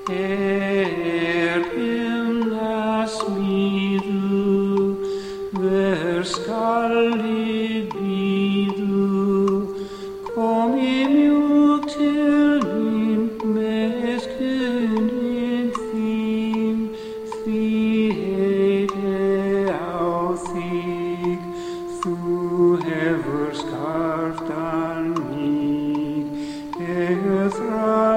himna smiðu, hver skalli bíðu, komi mjúk til mín með kunin þín, því heiti á þig, þú hefur skartan mig, ég þrá